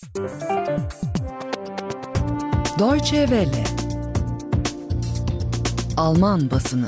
Deutsche Welle. Alman basını.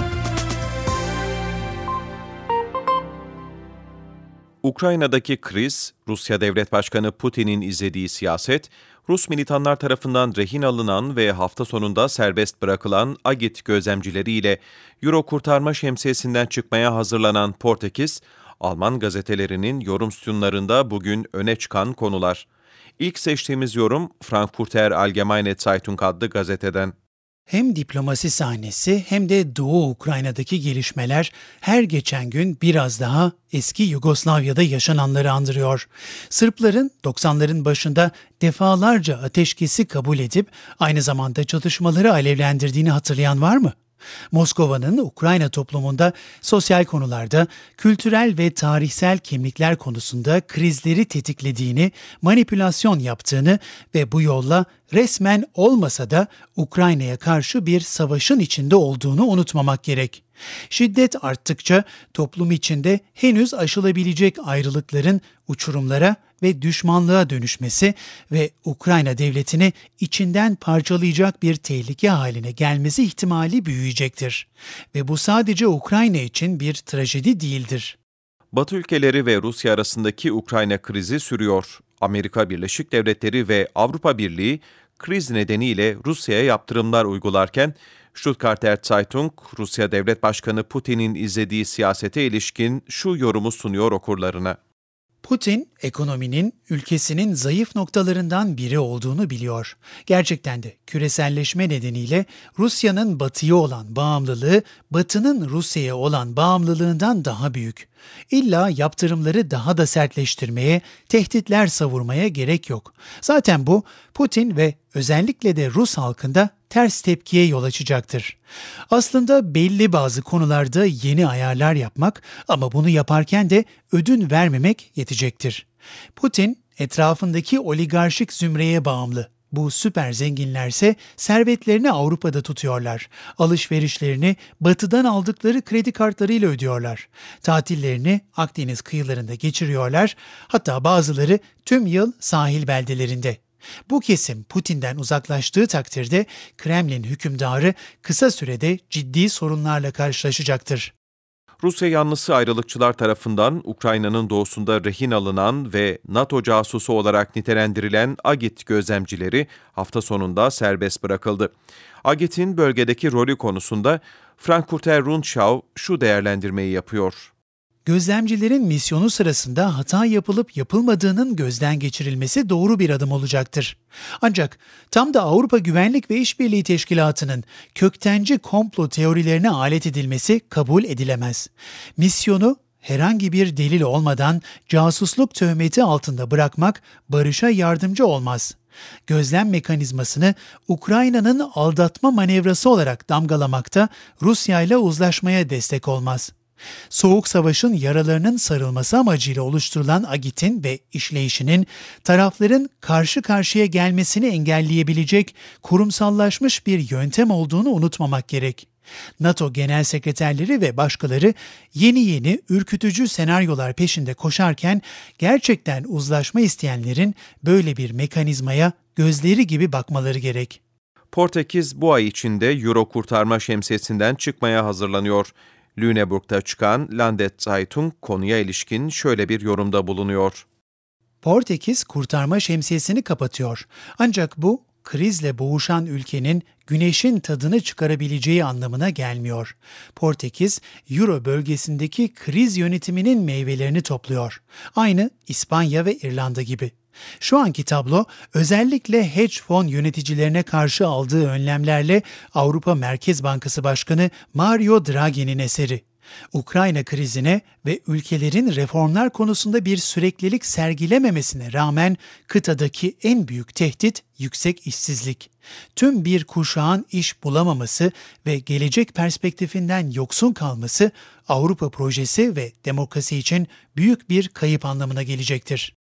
Ukrayna'daki kriz, Rusya Devlet Başkanı Putin'in izlediği siyaset, Rus militanlar tarafından rehin alınan ve hafta sonunda serbest bırakılan Agit gözlemcileriyle Euro kurtarma şemsiyesinden çıkmaya hazırlanan Portekiz, Alman gazetelerinin yorum sütunlarında bugün öne çıkan konular. İlk seçtiğimiz yorum Frankfurter Allgemeine Zeitung adlı gazeteden. Hem diplomasi sahnesi hem de Doğu Ukrayna'daki gelişmeler her geçen gün biraz daha eski Yugoslavya'da yaşananları andırıyor. Sırpların 90'ların başında defalarca ateşkesi kabul edip aynı zamanda çatışmaları alevlendirdiğini hatırlayan var mı? Moskova'nın Ukrayna toplumunda sosyal konularda, kültürel ve tarihsel kimlikler konusunda krizleri tetiklediğini, manipülasyon yaptığını ve bu yolla resmen olmasa da Ukrayna'ya karşı bir savaşın içinde olduğunu unutmamak gerek. Şiddet arttıkça toplum içinde henüz aşılabilecek ayrılıkların uçurumlara ve düşmanlığa dönüşmesi ve Ukrayna devletini içinden parçalayacak bir tehlike haline gelmesi ihtimali büyüyecektir. Ve bu sadece Ukrayna için bir trajedi değildir. Batı ülkeleri ve Rusya arasındaki Ukrayna krizi sürüyor. Amerika Birleşik Devletleri ve Avrupa Birliği kriz nedeniyle Rusya'ya yaptırımlar uygularken, Stuttgarter Zeitung, Rusya Devlet Başkanı Putin'in izlediği siyasete ilişkin şu yorumu sunuyor okurlarına. Putin, ekonominin ülkesinin zayıf noktalarından biri olduğunu biliyor. Gerçekten de küreselleşme nedeniyle Rusya'nın Batı'ya olan bağımlılığı, Batı'nın Rusya'ya olan bağımlılığından daha büyük. İlla yaptırımları daha da sertleştirmeye, tehditler savurmaya gerek yok. Zaten bu, Putin ve özellikle de Rus halkında ters tepkiye yol açacaktır. Aslında belli bazı konularda yeni ayarlar yapmak ama bunu yaparken de ödün vermemek yetecektir. Putin, etrafındaki oligarşik zümreye bağımlı. Bu süper zenginlerse servetlerini Avrupa'da tutuyorlar. Alışverişlerini Batı'dan aldıkları kredi kartlarıyla ödüyorlar. Tatillerini Akdeniz kıyılarında geçiriyorlar. Hatta bazıları tüm yıl sahil beldelerinde. Bu kesim Putin'den uzaklaştığı takdirde Kremlin hükümdarı kısa sürede ciddi sorunlarla karşılaşacaktır. Rusya yanlısı ayrılıkçılar tarafından Ukrayna'nın doğusunda rehin alınan ve NATO casusu olarak nitelendirilen Agit gözlemcileri hafta sonunda serbest bırakıldı. Agit'in bölgedeki rolü konusunda Frankfurter Rundschau şu değerlendirmeyi yapıyor. Gözlemcilerin misyonu sırasında hata yapılıp yapılmadığının gözden geçirilmesi doğru bir adım olacaktır. Ancak tam da Avrupa Güvenlik ve İşbirliği Teşkilatı'nın köktenci komplo teorilerine alet edilmesi kabul edilemez. Misyonu herhangi bir delil olmadan casusluk töhmeti altında bırakmak barışa yardımcı olmaz. Gözlem mekanizmasını Ukrayna'nın aldatma manevrası olarak damgalamakta Rusya ile uzlaşmaya destek olmaz. Soğuk Savaş'ın yaralarının sarılması amacıyla oluşturulan Agit'in ve işleyişinin tarafların karşı karşıya gelmesini engelleyebilecek kurumsallaşmış bir yöntem olduğunu unutmamak gerek. NATO Genel Sekreterleri ve başkaları yeni ürkütücü senaryolar peşinde koşarken gerçekten uzlaşma isteyenlerin böyle bir mekanizmaya gözleri gibi bakmaları gerek. Portekiz bu ay içinde Euro kurtarma şemsiyesinden çıkmaya hazırlanıyor. Lüneburg'da çıkan Landet Zeitung konuya ilişkin şöyle bir yorumda bulunuyor. Portekiz kurtarma şemsiyesini kapatıyor. Ancak bu krizle boğuşan ülkenin güneşin tadını çıkarabileceği anlamına gelmiyor. Portekiz, Euro bölgesindeki kriz yönetiminin meyvelerini topluyor. Aynı İspanya ve İrlanda gibi. Şu anki tablo özellikle hedge fon yöneticilerine karşı aldığı önlemlerle Avrupa Merkez Bankası Başkanı Mario Draghi'nin eseri. Ukrayna krizine ve ülkelerin reformlar konusunda bir süreklilik sergilememesine rağmen kıtadaki en büyük tehdit yüksek işsizlik. Tüm bir kuşağın iş bulamaması ve gelecek perspektifinden yoksun kalması Avrupa projesi ve demokrasi için büyük bir kayıp anlamına gelecektir.